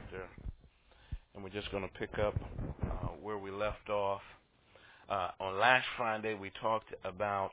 chapter, and we're just going to pick up where we left off. On last Friday, we talked about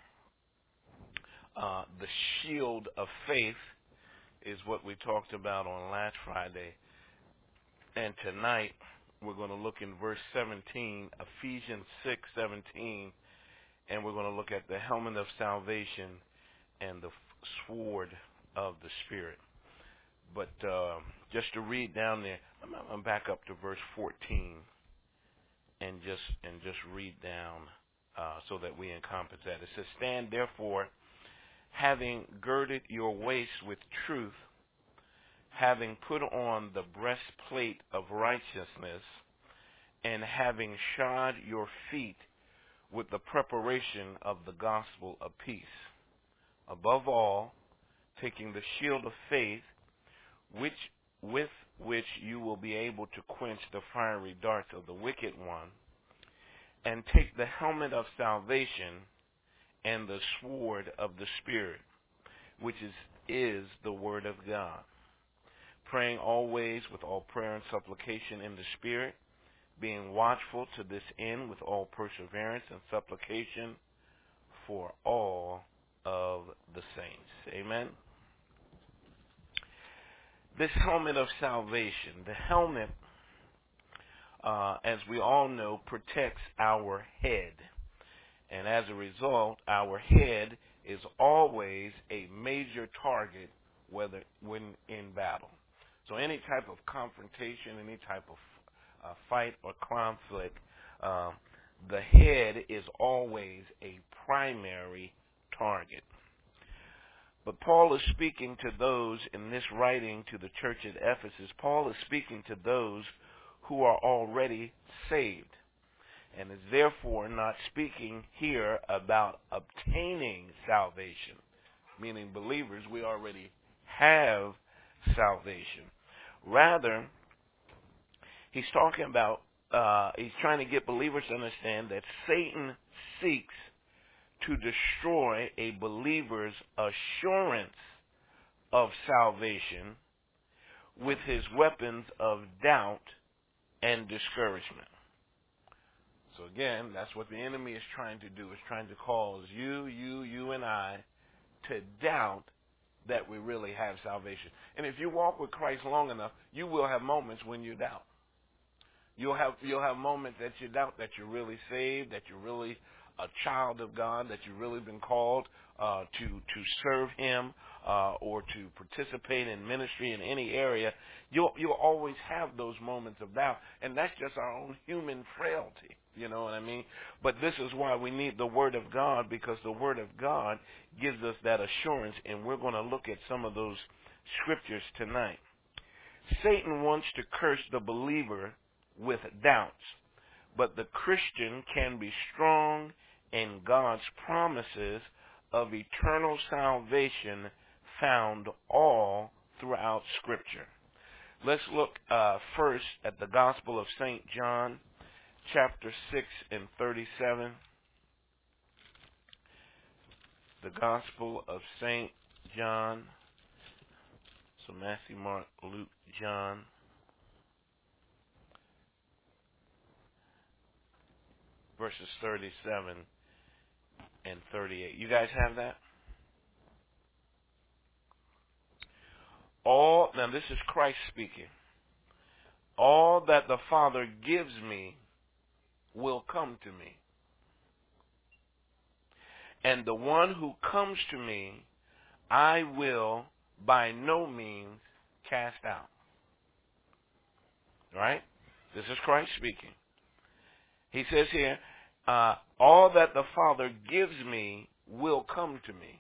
the shield of faith is what we talked about on last Friday. And tonight, we're going to look in verse 17, Ephesians 6:17, and we're going to look at the helmet of salvation and the sword of the Spirit. But just to read down there, I'm back up to verse 14 and just read down so that we encompass that. It says, "Stand therefore, having girded your waist with truth, having put on the breastplate of righteousness, and having shod your feet with the preparation of the gospel of peace. Above all, taking the shield of faith, with which you will be able to quench the fiery darts of the wicked one, and take the helmet of salvation and the sword of the Spirit, which is the word of God, praying always with all prayer and supplication in the Spirit, being watchful to this end with all perseverance and supplication for all of the saints." Amen. This helmet of salvation, the helmet, as we all know, protects our head. And as a result, our head is always a major target when in battle. So any type of confrontation, any type of fight or conflict, the head is always a primary target. But Paul is speaking to those in this writing to the church at Ephesus. Paul is speaking to those who are already saved, and is therefore not speaking here about obtaining salvation, meaning believers, we already have salvation. Rather, he's talking about, he's trying to get believers to understand that Satan seeks to destroy a believer's assurance of salvation with his weapons of doubt and discouragement. So again, that's what the enemy is trying to do, is trying to cause you and I to doubt that we really have salvation. And if you walk with Christ long enough, you will have moments when you doubt. You'll have moments that you doubt that you're really saved, that you're really a child of God, that you've really been called to serve Him or to participate in ministry in any area. You'll always have those moments of doubt, and that's just our own human frailty. You know what I mean? But this is why we need the Word of God, because the Word of God gives us that assurance, and we're going to look at some of those scriptures tonight. Satan wants to curse the believer with doubts, but the Christian can be strong in God's promises of eternal salvation found all throughout Scripture. Let's look first at the Gospel of St. John, chapter 6 and 37. The Gospel of St. John. So Matthew, Mark, Luke, John. Verses 37 and 38. You guys have that? Now this is Christ speaking. "All that the Father gives me will come to me. And the one who comes to me, I will by no means cast out." Right? This is Christ speaking. He says here, "All that the Father gives me will come to me.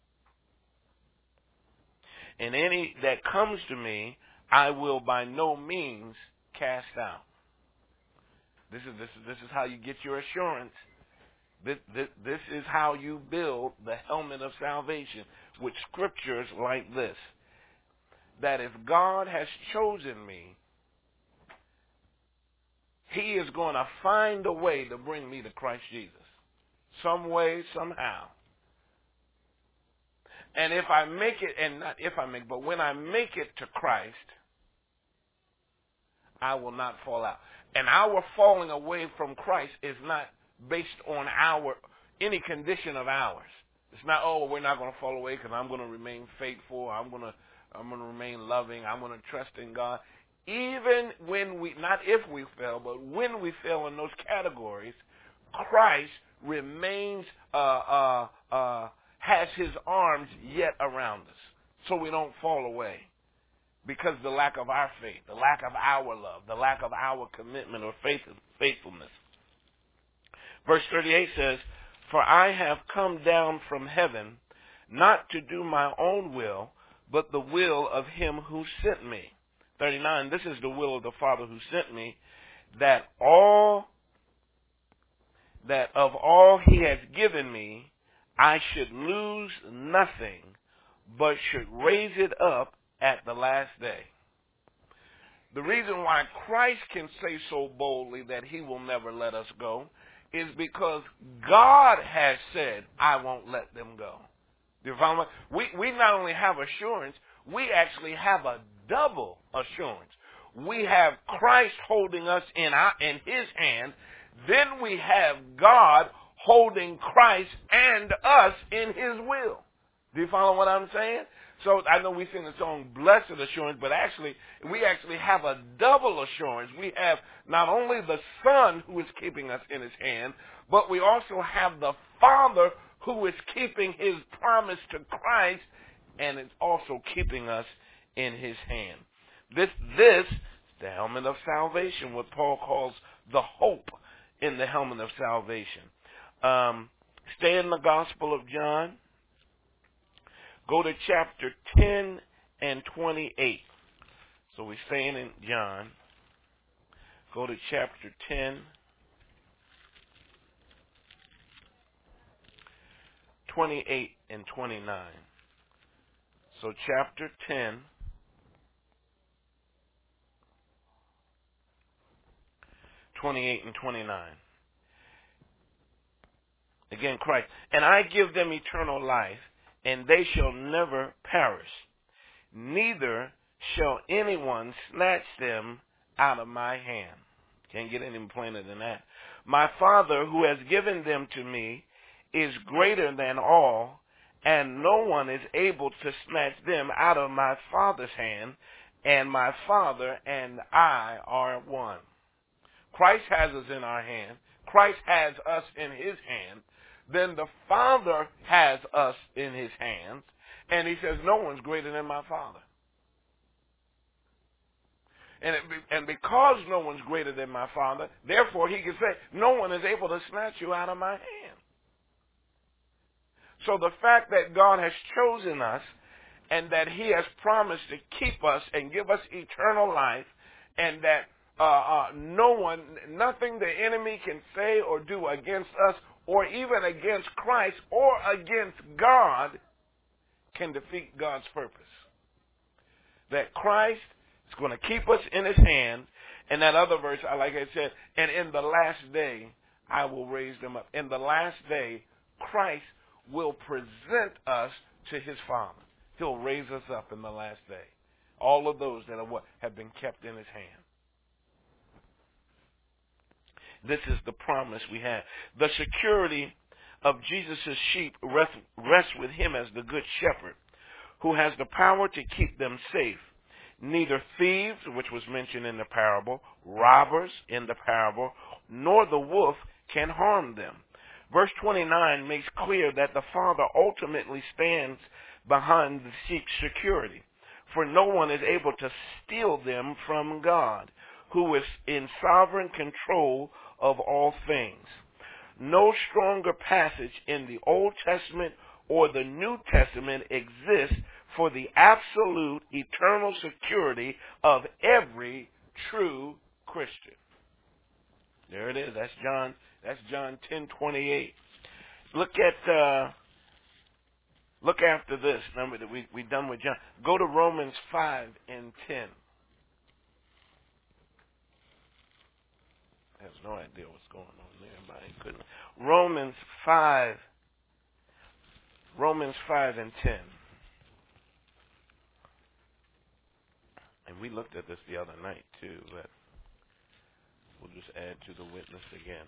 And any that comes to me, I will by no means cast out." This is how you get your assurance. This is how you build the helmet of salvation, with scriptures like this: that if God has chosen me, He is going to find a way to bring me to Christ Jesus. Some way, somehow. And if I make it, and not if I make, but when I make it to Christ, I will not fall out. And our falling away from Christ is not based on any condition of ours. It's not, oh, we're not going to fall away because I'm going to remain faithful. I'm going to remain loving. I'm going to trust in God. Even when not if we fail, but when we fail in those categories, Christ remains, has his arms yet around us, so we don't fall away. Because the lack of our faith, the lack of our love, the lack of our commitment or faithfulness. Verse 38 says, "For I have come down from heaven, not to do my own will, but the will of him who sent me." 39, "This is the will of the Father who sent me, that of all he has given me, I should lose nothing, but should raise it up at the last day." The reason why Christ can say so boldly that he will never let us go is because God has said, "I won't let them go." Do you follow me? We not only have assurance, we actually have a double assurance. We have Christ holding us in his hand, then we have God holding Christ and us in his will. Do you follow what I'm saying? So I know we sing the song Blessed Assurance, but we actually have a double assurance. We have not only the Son who is keeping us in his hand, but we also have the Father who is keeping his promise to Christ and is also keeping us in his hand. This is the helmet of salvation, what Paul calls the hope in the helmet of salvation. Stay in the Gospel of John. Go to chapter 10 and 28. So we're staying in John. Go to chapter 10, 28 and 29. So chapter 10, 28 and 29. Again, Christ. "And I give them eternal life, and they shall never perish. Neither shall anyone snatch them out of my hand." Can't get any plainer than that. "My Father, who has given them to me, is greater than all, and no one is able to snatch them out of my Father's hand, and my Father and I are one." Christ has us in our hand. Christ has us in his hand. Then the Father has us in his hands, and he says, "No one's greater than my Father." And because no one's greater than my Father, therefore he can say, "No one is able to snatch you out of my hand." So the fact that God has chosen us and that he has promised to keep us and give us eternal life, and that nothing the enemy can say or do against us, or even against Christ or against God, can defeat God's purpose. That Christ is going to keep us in his hand. And that other verse, like I said, "And in the last day, I will raise them up." In the last day, Christ will present us to his Father. He'll raise us up in the last day. All of those that have been kept in his hand. This is the promise we have. The security of Jesus' sheep rests with him as the good shepherd, who has the power to keep them safe. Neither thieves, which was mentioned in the parable, robbers in the parable, nor the wolf can harm them. Verse 29 makes clear that the Father ultimately stands behind the sheep's security, for no one is able to steal them from God, who is in sovereign control of all things. No stronger passage in the Old Testament or the New Testament exists for the absolute eternal security of every true Christian. There it is. That's John 10:28. Look after this. Remember that we done with John. Go to Romans 5 and 10. I have no idea what's going on there, but I couldn't. Romans 5 and 10. And we looked at this the other night too, but We'll just add to the witness again.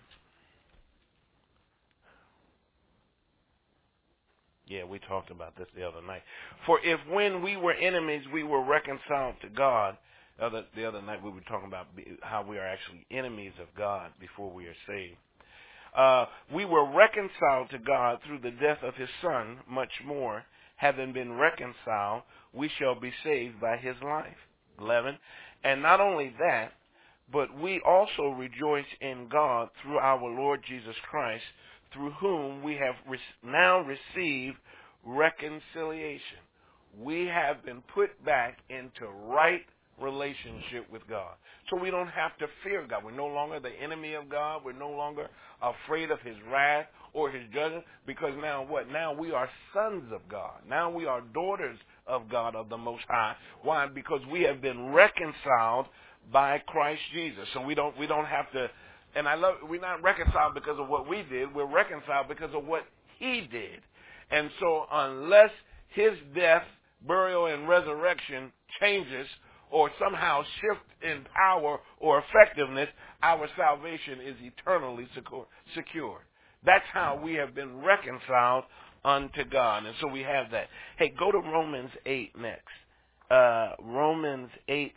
Yeah, we talked about this the other night. For if when we were enemies, we were reconciled to God. The other night we were talking about how we are actually enemies of God before we are saved. We were reconciled to God through the death of his Son. Much more, having been reconciled, we shall be saved by his life. 11. And not only that, but we also rejoice in God through our Lord Jesus Christ, through whom we have now received reconciliation. We have been put back into right relationship with God. So we don't have to fear God. We're no longer the enemy of God. We're no longer afraid of his wrath or his judgment, because now what? Now we are sons of God. Now we are daughters of God, of the Most High. Why? Because we have been reconciled by Christ Jesus. So we don't have to, and we're not reconciled because of what we did. We're reconciled because of what he did. And so unless his death, burial, and resurrection changes or somehow shift in power or effectiveness, our salvation is eternally secure. That's how we have been reconciled unto God. And so we have that. Hey, go to Romans 8 next. Romans 8.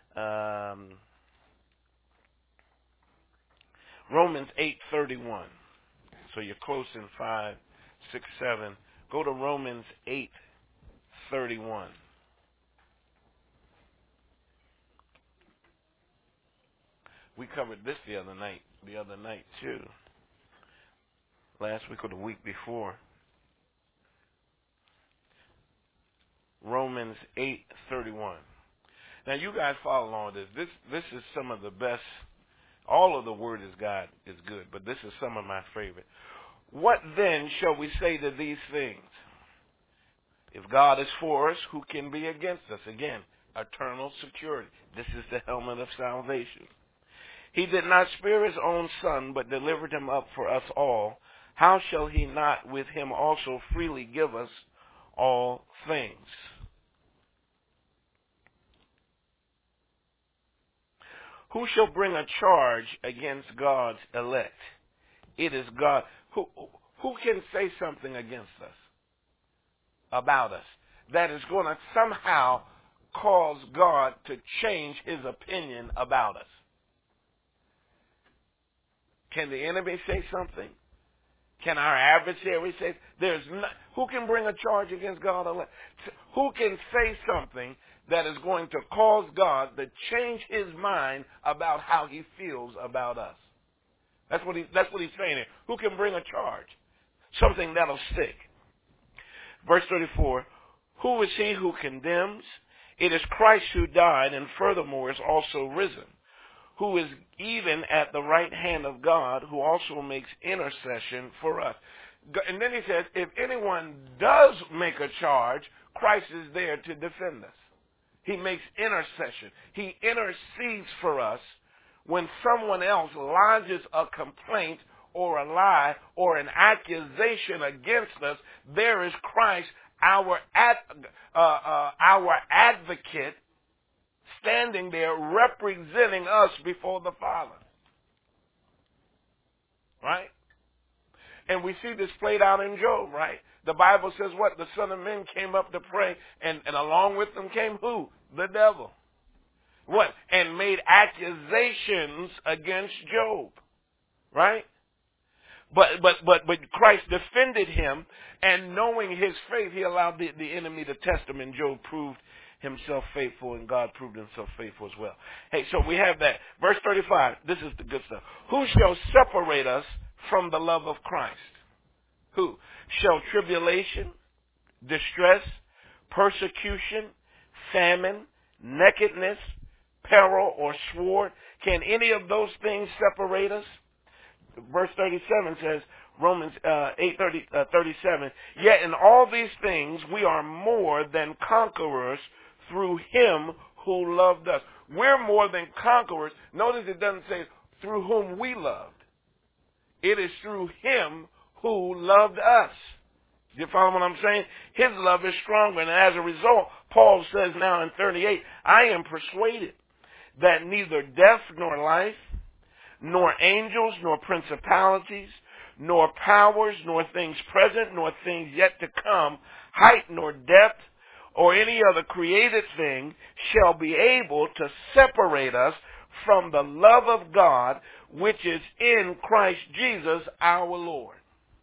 Romans 8:31. So you're close in 5, 6, 7. Go to Romans 8:31. We covered this the other night too. Last week or the week before. Romans 8:31. Now you guys follow along with this. This is some of the best. All of the word is God is good, but this is some of my favorite. What then shall we say to these things? If God is for us, who can be against us? Again, eternal security. This is the helmet of salvation. He did not spare his own Son, but delivered him up for us all. How shall he not with him also freely give us all things? Who shall bring a charge against God's elect? It is God. Who can say something against us, about us, that is going to somehow cause God to change his opinion about us? Can the enemy say something? Can our adversary say? Who can bring a charge against God? Who can say something that is going to cause God to change his mind about how he feels about us? That's what he's saying here. Who can bring a charge? Something that'll stick. Verse 34, who is he who condemns? It is Christ who died and furthermore is also risen, who is even at the right hand of God, who also makes intercession for us. And then he says, if anyone does make a charge, Christ is there to defend us. He makes intercession. He intercedes for us when someone else lodges a complaint or a lie or an accusation against us. There is Christ, our advocate, standing there representing us before the Father. Right? And we see this played out in Job, right? The Bible says what? The Son of Man came up to pray, and along with them came who? The devil. What? And made accusations against Job. Right? But Christ defended him, and knowing his faith, he allowed the enemy to test him, and Job proved himself faithful, and God proved himself faithful as well. Hey, so we have that. Verse 35, this is the good stuff. Who shall separate us from the love of Christ? Who? Shall tribulation, distress, persecution, famine, nakedness, peril, or sword, can any of those things separate us? Verse 37 says, Romans 8:37, yet in all these things we are more than conquerors through him who loved us. We're more than conquerors. Notice it doesn't say through whom we loved. It is through him who loved us. You follow what I'm saying? His love is stronger, and as a result, Paul says now in 38, I am persuaded that neither death nor life, nor angels, nor principalities, nor powers, nor things present, nor things yet to come, height nor depth, or any other created thing shall be able to separate us from the love of God, which is in Christ Jesus our Lord.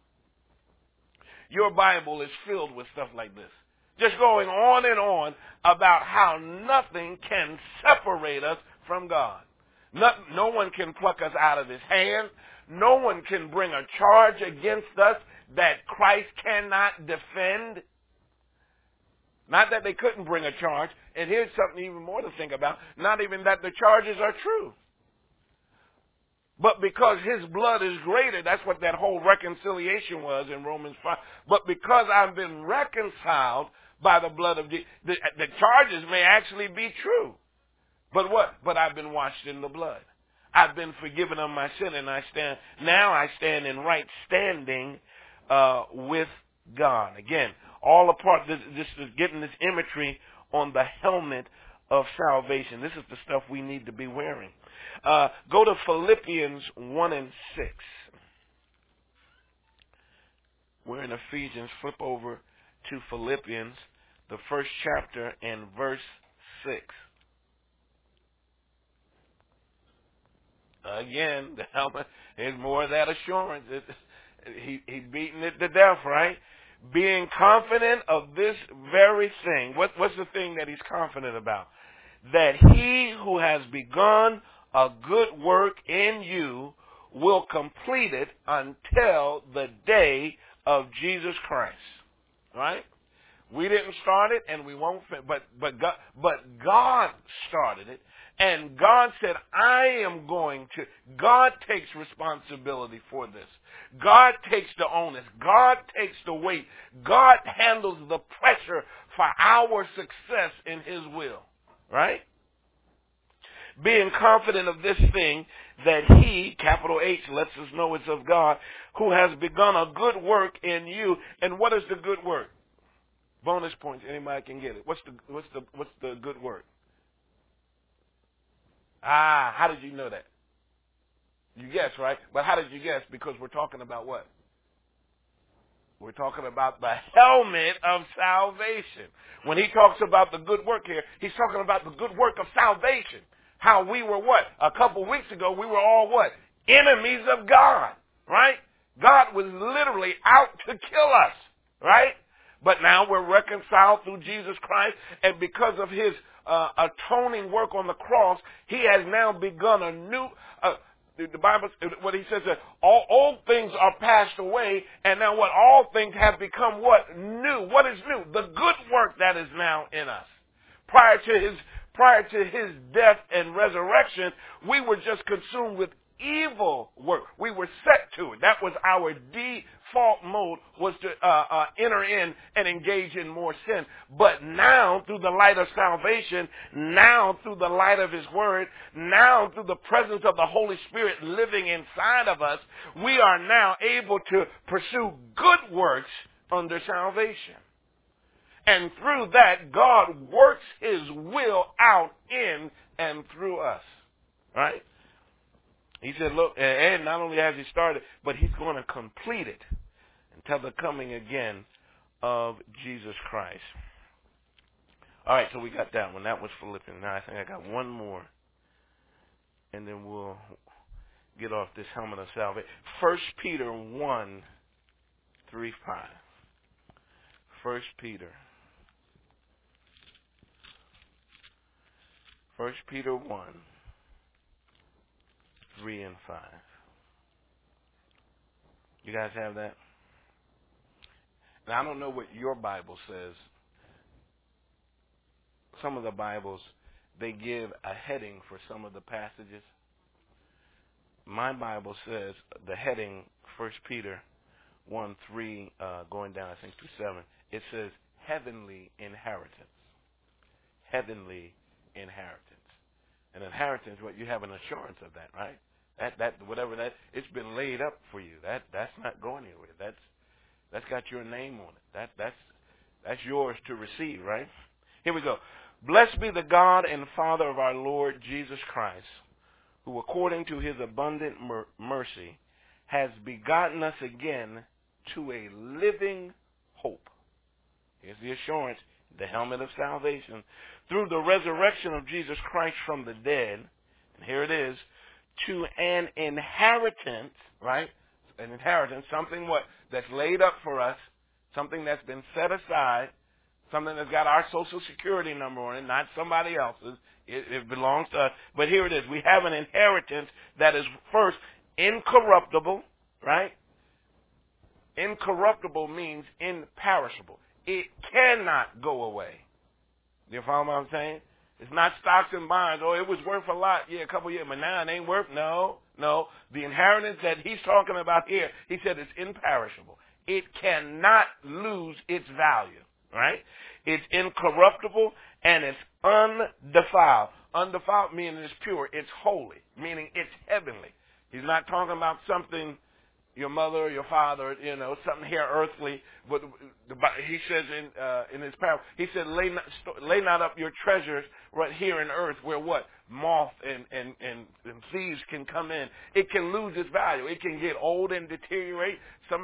Your Bible is filled with stuff like this. Just going on and on about how nothing can separate us from God. No one can pluck us out of his hand. No one can bring a charge against us that Christ cannot defend. Not that they couldn't bring a charge. And here's something even more to think about. Not even that the charges are true. But because his blood is greater, that's what that whole reconciliation was in Romans 5. But because I've been reconciled by the blood of Jesus, the charges may actually be true. But what? But I've been washed in the blood. I've been forgiven of my sin, and I stand in right standing with God. Again, all a part, this is getting this imagery on the helmet of salvation. This is the stuff we need to be wearing. Go to Philippians 1 and 6. We're in Ephesians. Flip over to Philippians, the first chapter, and verse 6. Again, the helmet is more of that assurance. He beating it to death, right? Being confident of this very thing. What's the thing that he's confident about? That he who has begun a good work in you will complete it until the day of Jesus Christ. Right? We didn't start it, and we won't. But God started it, and God said, "I am going to." God takes responsibility for this. God takes the onus. God takes the weight. God handles the pressure for our success in His will. Right? Being confident of this thing, that He, capital H, lets us know it's of God, who has begun a good work in you. And what is the good work? Bonus points. Anybody can get it. What's the good work? How did you know that? You guessed, right? But how did you guess? Because we're talking about what? We're talking about the helmet of salvation. When he talks about the good work here, he's talking about the good work of salvation. How we were what? A couple weeks ago, we were all what? Enemies of God, right? God was literally out to kill us, right? But now we're reconciled through Jesus Christ, and because of his atoning work on the cross, he has now begun a new, the Bible, what he says, that all old things are passed away, and now what? All things have become what? New. What is new? The good work that is now in us. Prior to his death and resurrection, we were just consumed with evil work. We were set to it. That was our default mode, was to enter in and engage in more sin. But now, through the light of salvation, now through the light of his word, now through the presence of the Holy Spirit living inside of us, we are now able to pursue good works under salvation. And through that, God works his will out in and through us. Right? He said, look, and not only has he started, but he's going to complete it until the coming again of Jesus Christ. All right, so we got that one. That was Philippians. Now I think I got one more, and then we'll get off this helmet of salvation. 1 Peter 1, 3, 5. 1 Peter. 1 Peter 1, 3 and 5. You guys have that? Now, I don't know what your Bible says. Some of the Bibles, they give a heading for some of the passages. My Bible says the heading, 1 Peter 1, 3, going down, I think, to 7. It says, heavenly inheritance. Heavenly inheritance. An inheritance, what you have an assurance of that, right? That whatever that, it's been laid up for you. That's not going anywhere. That's got your name on it. That's yours to receive, right? Here we go. Blessed be the God and Father of our Lord Jesus Christ, who according to his abundant mercy has begotten us again to a living hope. Here's the assurance, the helmet of salvation, through the resurrection of Jesus Christ from the dead, and here it is, to an inheritance, right? An inheritance, something that's laid up for us, something that's been set aside, something that's got our social security number on it, not somebody else's. It belongs to us. But here it is. We have an inheritance that is first incorruptible, right? Incorruptible means imperishable. It cannot go away. You follow what I'm saying? It's not stocks and bonds. Oh, it was worth a lot, a couple years, but now it ain't worth. No. The inheritance that he's talking about here, he said it's imperishable. It cannot lose its value, right? It's incorruptible and it's undefiled. Undefiled meaning it's pure. It's holy, meaning it's heavenly. He's not talking about something your mother or your father, something here earthly. But he says in his parable, he said, lay not up your treasures right here in earth where what? Moth and thieves can come in. It can lose its value. It can get old and deteriorate.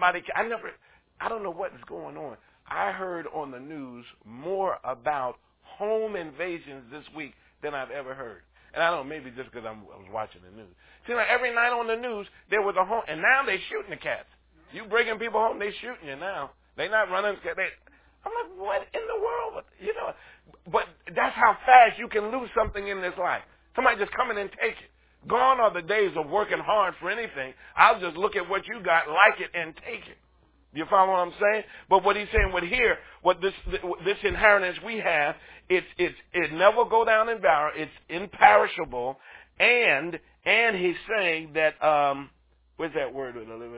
I don't know what is going on. I heard on the news more about home invasions this week than I've ever heard. And I don't know, maybe just because I was watching the news. See, like every night on the news, there was a home, and now they shooting the cats. You bringing people home, they shooting you now. They not running. I'm like, what in the world? But that's how fast you can lose something in this life. Somebody just come in and take it. Gone are the days of working hard for anything. I'll just look at what you got, like it, and take it. You follow what I'm saying? But what he's saying what this inheritance we have, it never go down in value. It's imperishable, and he's saying that where's that word?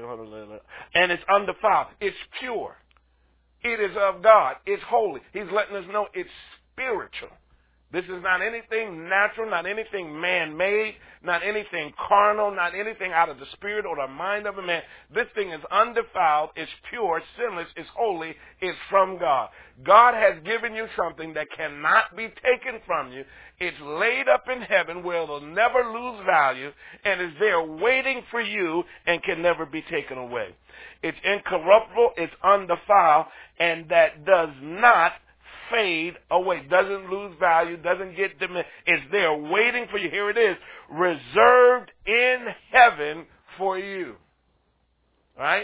And it's undefiled. It's pure. It is of God. It's holy. He's letting us know it's spiritual. This is not anything natural, not anything man-made, not anything carnal, not anything out of the spirit or the mind of a man. This thing is undefiled, it's pure, sinless, it's holy, it's from God. God has given you something that cannot be taken from you. It's laid up in heaven where it'll never lose value and is there waiting for you and can never be taken away. It's incorruptible, it's undefiled, and that does not fade away, doesn't lose value, doesn't get diminished. It's there waiting for you. Here it is, reserved in heaven for you. Right?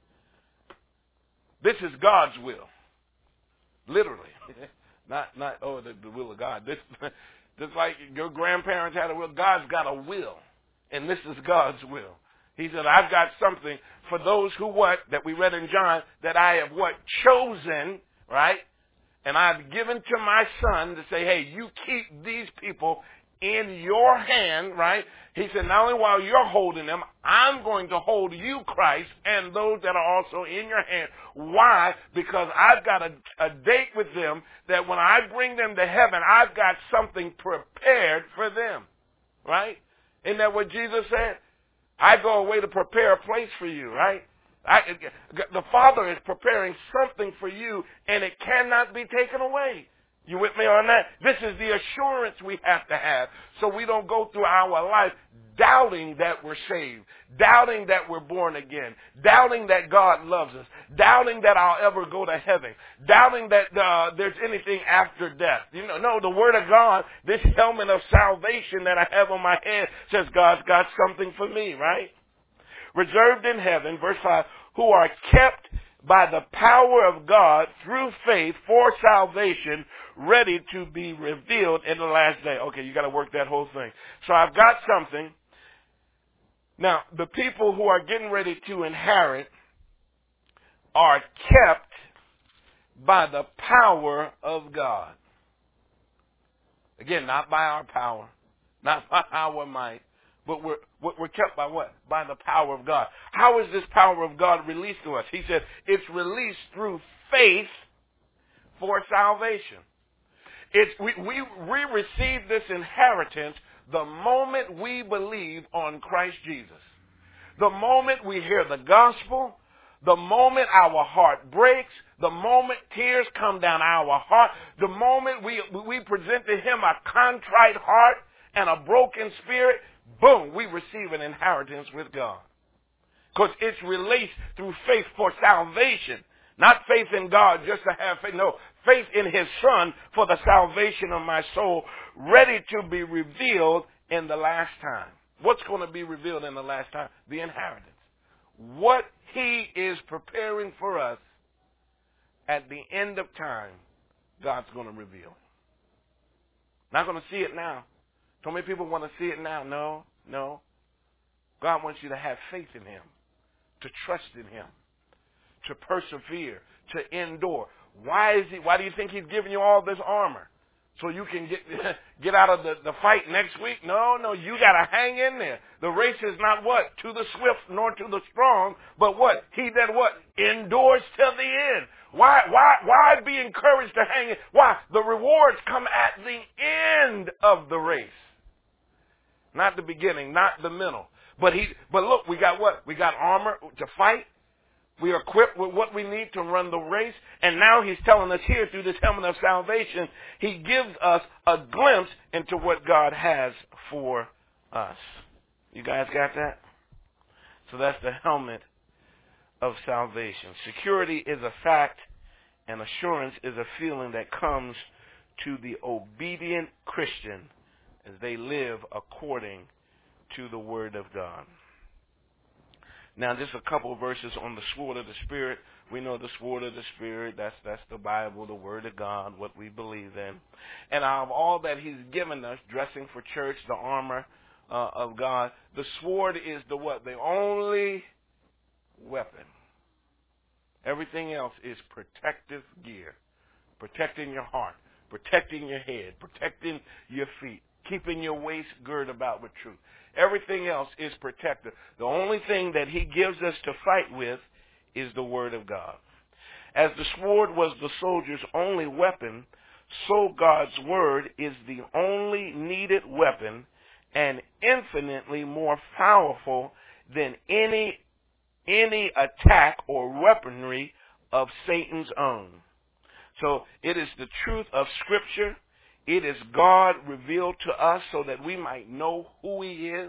This is God's will. Literally. not the will of God. This just like your grandparents had a will, God's got a will. And this is God's will. He said, I've got something for those who that we read in John, that I have chosen, right? And I've given to my son to say, hey, you keep these people in your hand, right? He said, not only while you're holding them, I'm going to hold you, Christ, and those that are also in your hand. Why? Because I've got a date with them that when I bring them to heaven, I've got something prepared for them, right? Isn't that what Jesus said? I go away to prepare a place for you, right? The Father is preparing something for you, and it cannot be taken away. You with me on that? This is the assurance we have to have, so we don't go through our life doubting that we're saved, doubting that we're born again, doubting that God loves us, doubting that I'll ever go to heaven, doubting that there's anything after death. No, the Word of God, this helmet of salvation that I have on my head says God's got something for me, right? Reserved in heaven, verse 5, who are kept by the power of God through faith for salvation, ready to be revealed in the last day. Okay, you got to work that whole thing. So I've got something. Now, the people who are getting ready to inherit are kept by the power of God. Again, not by our power, not by our might. But we're kept by what? By the power of God. How is this power of God released to us? He said it's released through faith for salvation. We receive this inheritance the moment we believe on Christ Jesus. The moment we hear the gospel, the moment our heart breaks, the moment tears come down our heart, the moment we present to Him a contrite heart and a broken spirit, boom, we receive an inheritance with God. Because it's released through faith for salvation. Not faith in God just to have faith. No, faith in his Son for the salvation of my soul, ready to be revealed in the last time. What's going to be revealed in the last time? The inheritance. What he is preparing for us at the end of time, God's going to reveal. Not going to see it now. So many people want to see it now. No. God wants you to have faith in him, to trust in him, to persevere, to endure. Why do you think he's giving you all this armor? So you can get out of the fight next week? No, you got to hang in there. The race is not what? To the swift nor to the strong, but what? He that what? Endures till the end. Why be encouraged to hang in? Why? The rewards come at the end of the race. Not the beginning, not the middle. But look, we got what? We got armor to fight. We are equipped with what we need to run the race. And now he's telling us here through this helmet of salvation, he gives us a glimpse into what God has for us. You guys got that? So that's the helmet of salvation. Security is a fact, and assurance is a feeling that comes to the obedient Christian as they live according to the Word of God. Now, just a couple of verses on the sword of the Spirit. We know the sword of the Spirit, that's the Bible, the Word of God, what we believe in. And out of all that he's given us, dressing for church, the armor of God, the sword is the what? The only weapon. Everything else is protective gear. Protecting your heart, protecting your head, protecting your feet, keeping your waist girt about with truth. Everything else is protective. The only thing that he gives us to fight with is the Word of God. As the sword was the soldier's only weapon, so God's Word is the only needed weapon and infinitely more powerful than any attack or weaponry of Satan's own. So it is the truth of Scripture. It is God revealed to us so that we might know who he is,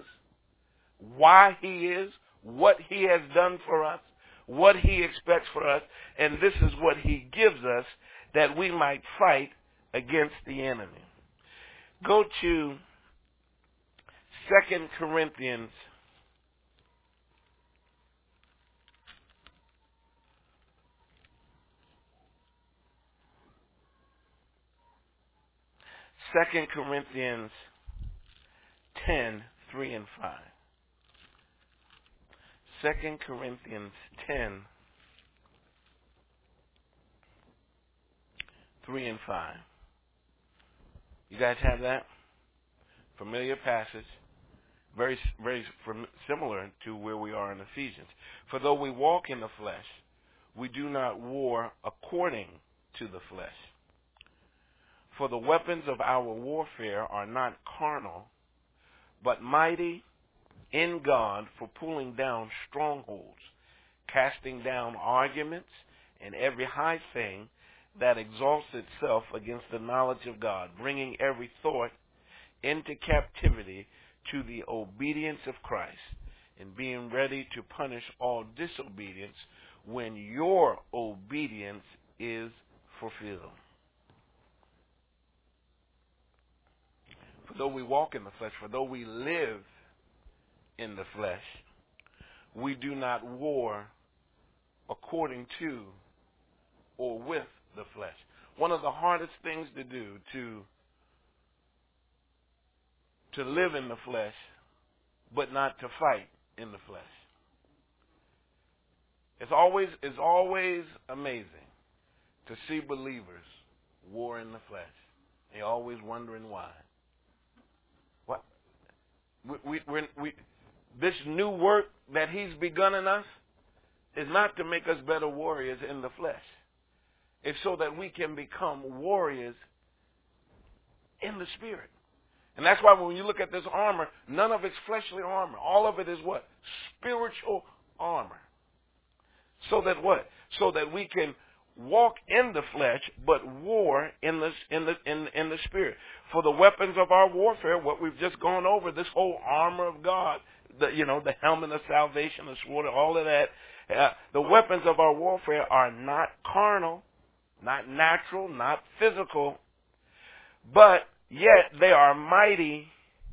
why he is, what he has done for us, what he expects for us, and this is what he gives us that we might fight against the enemy. Go to 2 Corinthians 2 Corinthians 10, 3 and 5. 2 Corinthians 10, 3 and 5. You guys have that? Familiar passage. Very, very similar to where we are in Ephesians. For though we walk in the flesh, we do not war according to the flesh. For the weapons of our warfare are not carnal, but mighty in God for pulling down strongholds, casting down arguments and every high thing that exalts itself against the knowledge of God, bringing every thought into captivity to the obedience of Christ, and being ready to punish all disobedience when your obedience is fulfilled. For though we walk in the flesh, for though we live in the flesh, we do not war according to or with the flesh. One of the hardest things to do to live in the flesh, but not to fight in the flesh. It's always amazing to see believers war in the flesh. They're always wondering why. What? This new work that he's begun in us is not to make us better warriors in the flesh. It's so that we can become warriors in the spirit. And that's why when you look at this armor, none of it's fleshly armor. All of it is what? Spiritual armor. So that what? So that we can walk in the flesh, but war in the spirit. For the weapons of our warfare, what we've just gone over, this whole armor of God, the helmet of salvation, the sword, all of that. The weapons of our warfare are not carnal, not natural, not physical, but yet they are mighty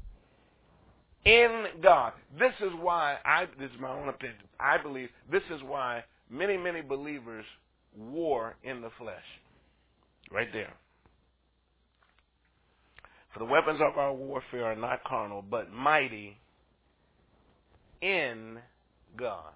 in God. This is why this is my own opinion. I believe this is why many believers war in the flesh. Right there. For the weapons of our warfare are not carnal, but mighty in God.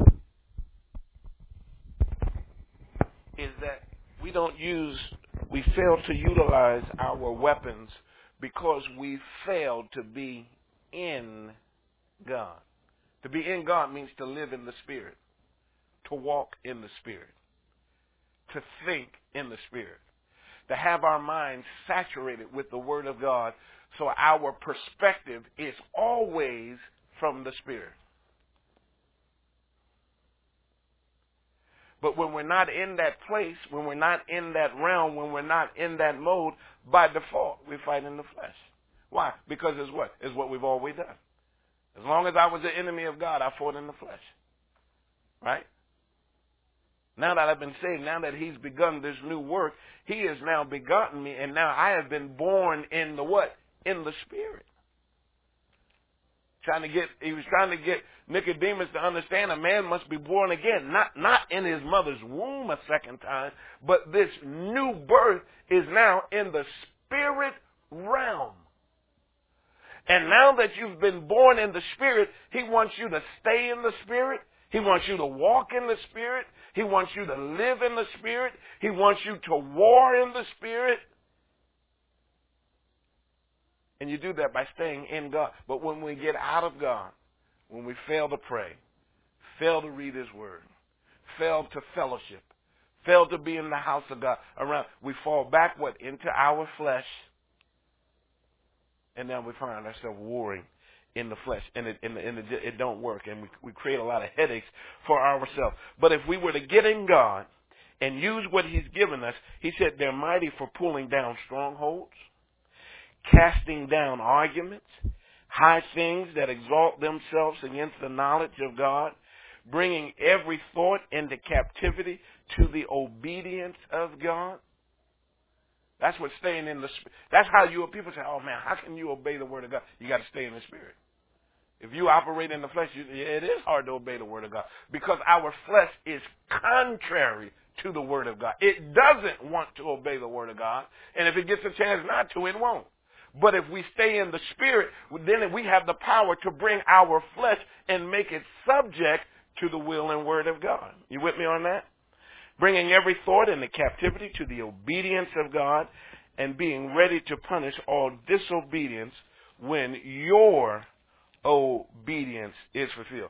Is that we fail to utilize our weapons because we failed to be in God. To be in God means to live in the Spirit, to walk in the Spirit, to think in the Spirit, to have our minds saturated with the Word of God so our perspective is always from the Spirit. But when we're not in that place, when we're not in that realm, when we're not in that mode, by default, we fight in the flesh. Why? Because it's what? It's what we've always done. As long as I was the enemy of God, I fought in the flesh. Right? Now that I've been saved, now that he's begun this new work, he has now begotten me, and now I have been born in the what? In the Spirit. He was trying to get Nicodemus to understand a man must be born again, not in his mother's womb a second time, but this new birth is now in the spirit realm. And now that you've been born in the Spirit, he wants you to stay in the Spirit. He wants you to walk in the Spirit. He wants you to live in the Spirit. He wants you to war in the Spirit. And you do that by staying in God. But when we get out of God, when we fail to pray, fail to read His Word, fail to fellowship, fail to be in the house of God, we fall back, into our flesh, and then we find ourselves warring in the flesh, and it don't work, and we create a lot of headaches for ourselves. But if we were to get in God and use what He's given us, He said they're mighty for pulling down strongholds, casting down arguments, high things that exalt themselves against the knowledge of God, bringing every thought into captivity to the obedience of God. That's what staying in the Spirit. That's how people say, oh man, how can you obey the Word of God? You got to stay in the Spirit. If you operate in the flesh, it is hard to obey the Word of God because our flesh is contrary to the Word of God. It doesn't want to obey the Word of God, and if it gets a chance not to, it won't. But if we stay in the Spirit, then we have the power to bring our flesh and make it subject to the will and Word of God. You with me on that? Bringing every thought into captivity to the obedience of God and being ready to punish all disobedience when your obedience is fulfilled.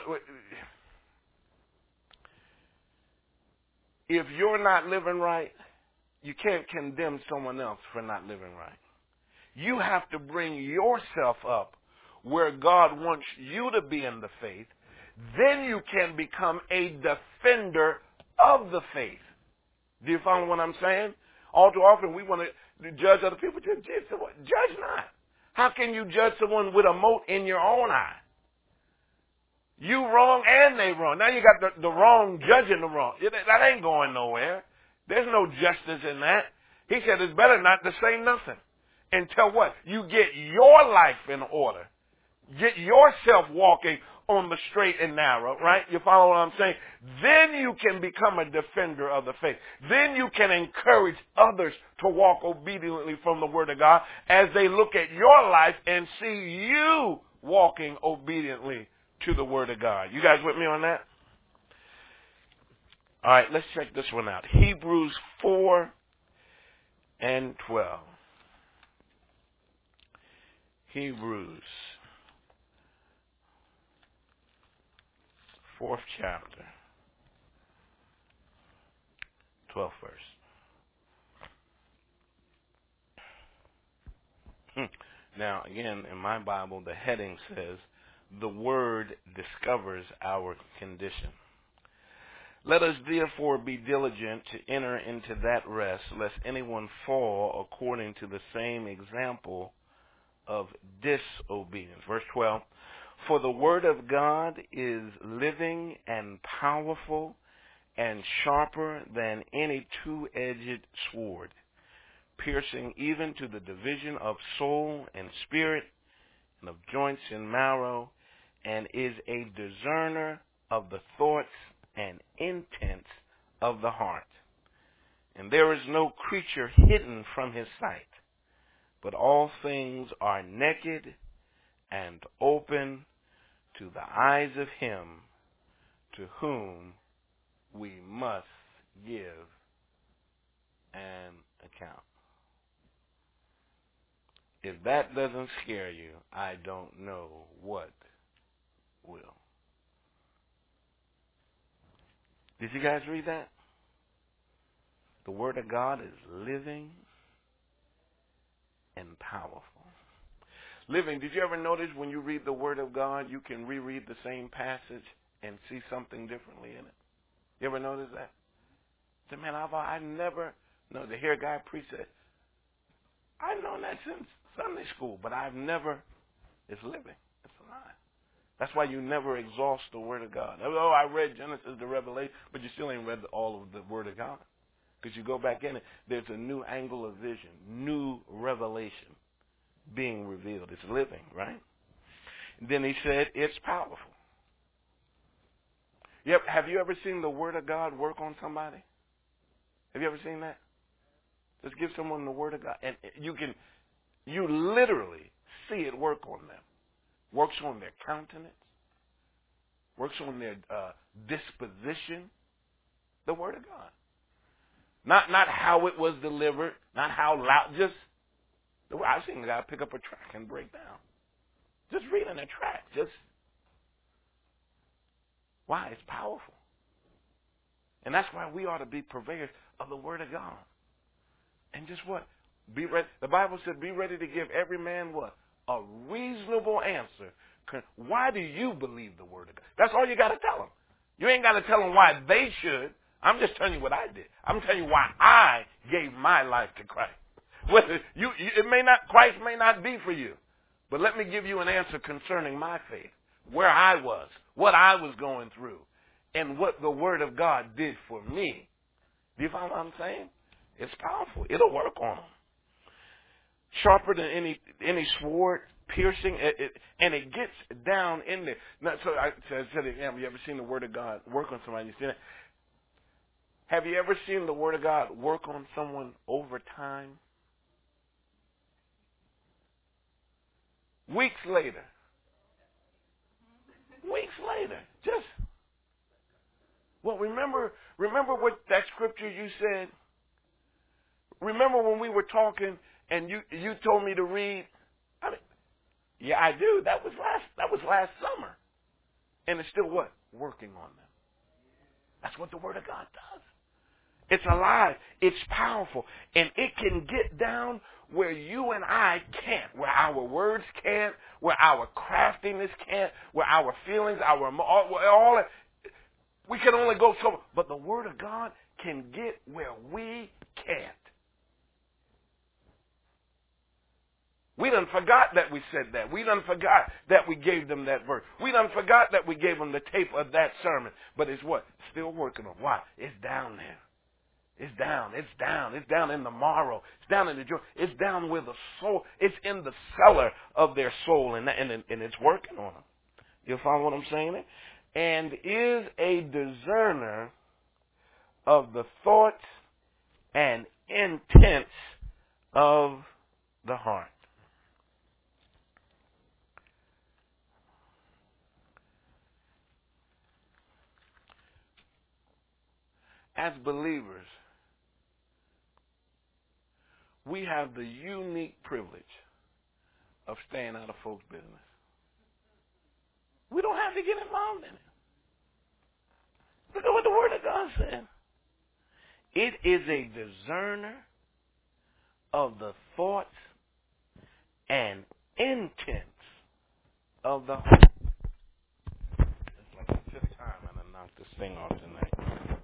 If you're not living right, you can't condemn someone else for not living right. You have to bring yourself up where God wants you to be in the faith. Then you can become a defender of the faith. Do you follow what I'm saying? All too often we want to judge other people. Judge not. How can you judge someone with a mote in your own eye? You wrong and they wrong. Now you got the wrong judging the wrong. That ain't going nowhere. There's no justice in that. He said it's better not to say nothing until what? You get your life in order. Get yourself walking on the straight and narrow, right? You follow what I'm saying? Then you can become a defender of the faith. Then you can encourage others to walk obediently from the Word of God as they look at your life and see you walking obediently to the Word of God. You guys with me on that? All right, let's check this one out. Hebrews 4 and 12. Hebrews 4th chapter, 12th verse. Now, again, in my Bible, the heading says, the Word discovers our condition. Let us therefore be diligent to enter into that rest, lest anyone fall according to the same example of disobedience. Verse 12. For the word of God is living and powerful and sharper than any two-edged sword, piercing even to the division of soul and spirit and of joints and marrow, and is a discerner of the thoughts and intents of the heart. And there is no creature hidden from his sight, but all things are naked and open to the eyes of him to whom we must give an account. If that doesn't scare you, I don't know what will. Did you guys read that? The Word of God is living and powerful. Living, did you ever notice when you read the Word of God, you can reread the same passage and see something differently in it? You ever notice that? I said, man, I never, no, to hear a guy preach that, I've known that since Sunday school, but I've never, it's living. It's alive. That's why you never exhaust the Word of God. Oh, I read Genesis to Revelation, but you still ain't read all of the Word of God. Because you go back in it, there's a new angle of vision, new revelation being revealed. It's living, right? And then he said it's powerful. Yep. Have you ever seen the Word of God work on somebody? Have you ever seen that? Just give someone the Word of God, and you literally see it work on them. Works on their countenance. Works on their disposition. The Word of God. Not how it was delivered, not how loud, just the way I've seen a guy pick up a track and break down. Just reading a track, why? It's powerful. And that's why we ought to be purveyors of the Word of God. And just what? Be ready. The Bible said, be ready to give every man what? A reasonable answer. Why do you believe the Word of God? That's all you got to tell them. You ain't got to tell them why they should. I'm just telling you what I did. I'm telling you why I gave my life to Christ. Whether Christ may not be for you, but let me give you an answer concerning my faith, where I was, what I was going through, and what the Word of God did for me. Do you follow what I'm saying? It's powerful. It'll work on them. Sharper than any sword, piercing, and it gets down in there. Now, so I said, have you ever seen the Word of God work on somebody? You see that? Have you ever seen the Word of God work on someone over time? Weeks later. Just, well, remember what that scripture you said? Remember when we were talking and you told me to read? I mean, yeah, I do. That was last summer. And it's still what? Working on them. That's what the Word of God does. It's alive. It's powerful. And it can get down where you and I can't, where our words can't, where our craftiness can't, where our feelings, all we can only go so. But the Word of God can get where we can't. We done forgot that we said that. We done forgot that we gave them that verse. We done forgot that we gave them the tape of that sermon. But it's what? Still working on. Why? It's down there. It's down in the marrow. It's down in the joint. It's down where the soul, it's in the cellar of their soul, and it's working on them. You follow what I'm saying? And is a discerner of the thoughts and intents of the heart. As believers, we have the unique privilege of staying out of folks' business. We don't have to get involved in it. Look at what the Word of God said. It is a discerner of the thoughts and intents of the heart. It's like the fifth time I knocked this thing off tonight.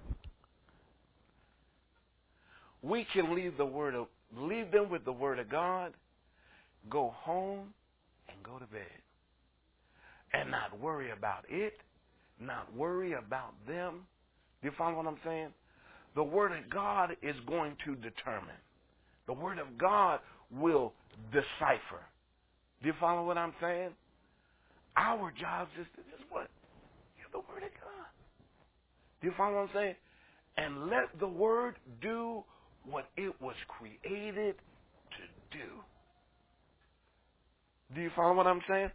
we can leave them with the Word of God, go home, and go to bed. And not worry about it, not worry about them. Do you follow what I'm saying? The Word of God is going to determine. The Word of God will decipher. Do you follow what I'm saying? Our job is to just what? Hear the Word of God. Do you follow what I'm saying? And let the Word do what it was created to do. Do you follow what I'm saying?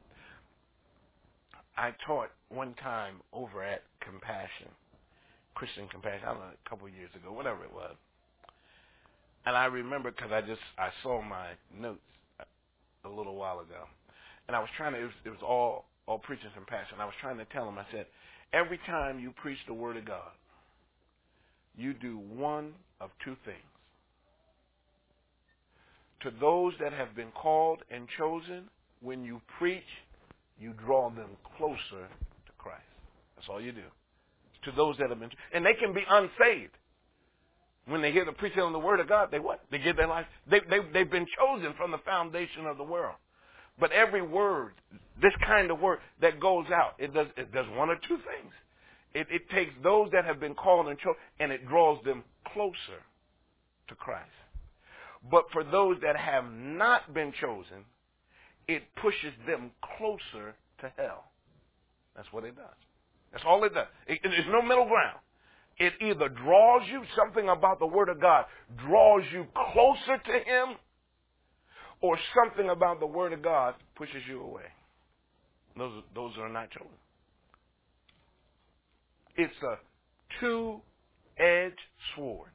I taught one time over at Compassion, Christian Compassion, I don't know, a couple of years ago, whatever it was. And I remember because I saw my notes a little while ago. And I was trying to, it was all preaching from passion. I was trying to tell them, I said, every time you preach the Word of God, you do one of two things. To those that have been called and chosen, when you preach, you draw them closer to Christ. That's all you do. To those that have been, and they can be unsaved. When they hear the preaching of the Word of God, they what? They give their life. They've been chosen from the foundation of the world. But every word, this kind of word that goes out, it does one or two things. It takes those that have been called and chosen, and it draws them closer to Christ. But for those that have not been chosen, it pushes them closer to hell. That's what it does. That's all it does. There's no middle ground. It either draws you, something about the Word of God draws you closer to Him, or something about the Word of God pushes you away. Those are not chosen. It's a two-edged sword.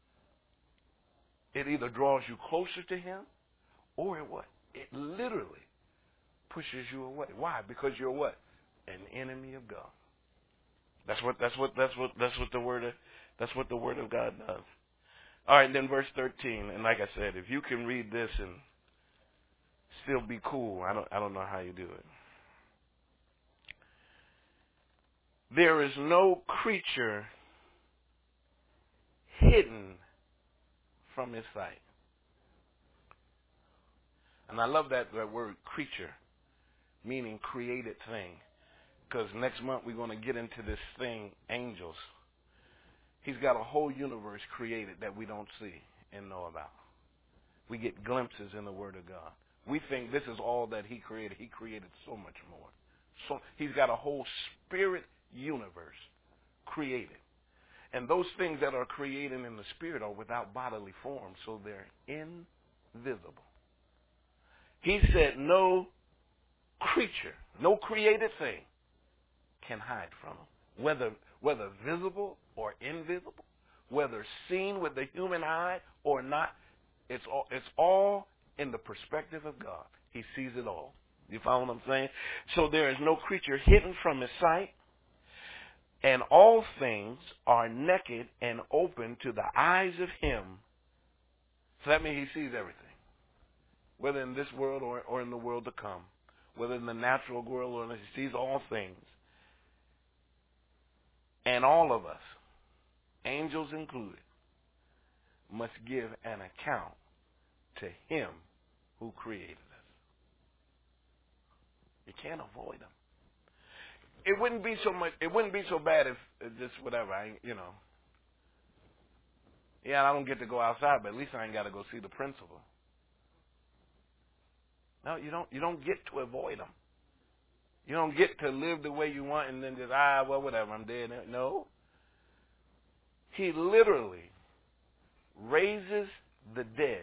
It either draws you closer to Him, or it what? It literally pushes you away. Why? Because you're what? An enemy of God. That's what the word of God does. All right, then verse 13, and like I said, if you can read this and still be cool, I don't know how you do it. There is no creature hidden from His sight. And I love that word creature, meaning created thing. Because next month we're going to get into this thing, angels. He's got a whole universe created that we don't see and know about. We get glimpses in the Word of God. We think this is all that He created. He created so much more. So He's got a whole spirit universe created. And those things that are created in the spirit are without bodily form, so they're invisible. He said no creature, no created thing can hide from Him. Whether visible or invisible, whether seen with the human eye or not, it's all in the perspective of God. He sees it all. You follow what I'm saying? So there is no creature hidden from His sight, and all things are naked and open to the eyes of Him. So that means He sees everything, whether in this world or in the world to come, whether in the natural world or He sees all things. And all of us, angels included, must give an account to Him who created us. You can't avoid Him. It wouldn't be so bad if just whatever, I don't get to go outside, but at least I ain't got to go see the principal. No, you don't get to avoid Him. You don't get to live the way you want and then just, whatever, I'm dead. No. He literally raises the dead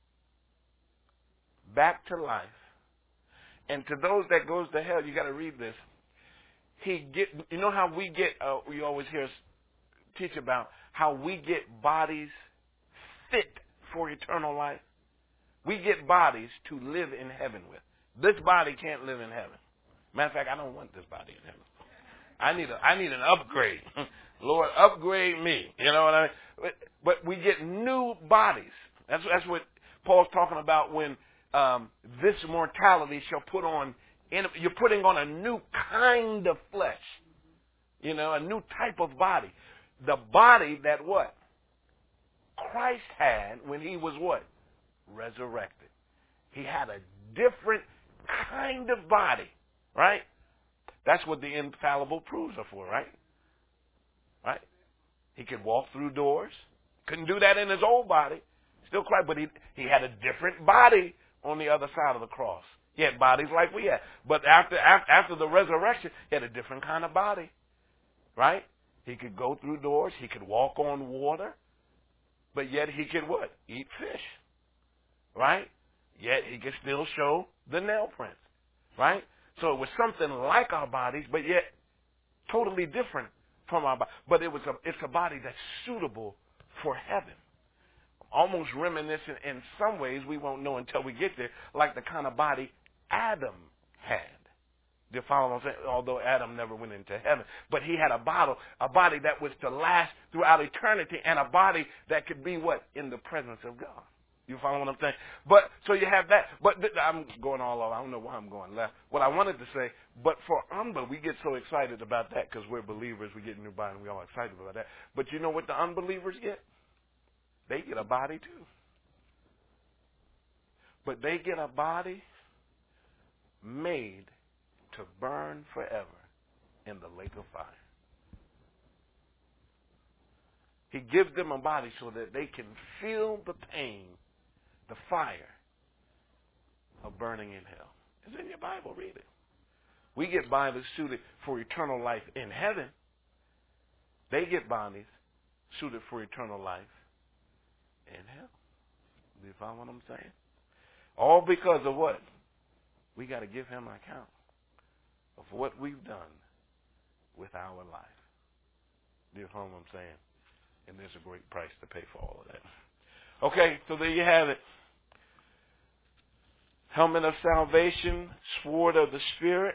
back to life. And to those that goes to hell, you got to read this. You know how we get, you always hear us teach about how we get bodies fit for eternal life? We get bodies to live in heaven with. This body can't live in heaven. Matter of fact, I don't want this body in heaven. I need an upgrade. Lord, upgrade me. You know what I mean? But we get new bodies. That's what Paul's talking about when this mortality shall put on. You're putting on a new kind of flesh. A new type of body. The body that what? Christ had when he was what? Resurrected. He had a different kind of body, right? That's what the infallible proofs are for, right? Right? He could walk through doors. Couldn't do that in his old body. Still Christ, but he had a different body on the other side of the cross. He had bodies like we had. But after the resurrection, he had a different kind of body, right? He could go through doors. He could walk on water. But yet he could what? Eat fish, right? Yet he could still show the nail prints, right? So it was something like our bodies, but yet totally different from our body. But it's a body that's suitable for heaven. Almost reminiscent in some ways, we won't know until we get there, like the kind of body Adam had. Do you follow what I'm saying? Although Adam never went into heaven. But he had a body that was to last throughout eternity, and a body that could be what? In the presence of God. You follow what I'm saying? But, so you have that. But I'm going all over. I don't know why I'm going left. What I wanted to say, but for unbelievers, we get so excited about that because we're believers. We get a new body, and we're all excited about that. But you know what the unbelievers get? They get a body too. But they get a body made to burn forever in the lake of fire. He gives them a body so that they can feel the pain, the fire of burning in hell. It's in your Bible, read it. We get bodies suited for eternal life in heaven. They get bodies suited for eternal life in hell. Do you follow what I'm saying? All because of what? We got to give him an account of what we've done with our life. Do you follow what I'm saying? And there's a great price to pay for all of that. Okay, so there you have it. Helmet of salvation, sword of the Spirit.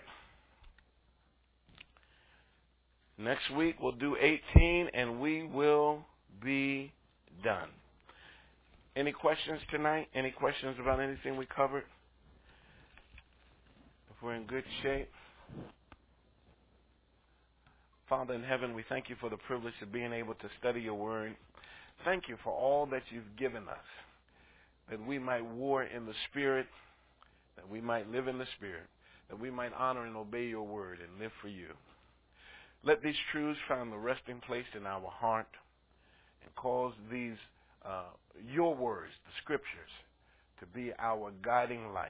Next week we'll do 18 and we will be done. Any questions tonight? Any questions about anything we covered? If we're in good shape. Father in heaven, we thank you for the privilege of being able to study your word. Thank you for all that you've given us, that we might war in the Spirit, that we might live in the Spirit, that we might honor and obey your word and live for you. Let these truths find the resting place in our heart and cause these, your words, the scriptures, to be our guiding light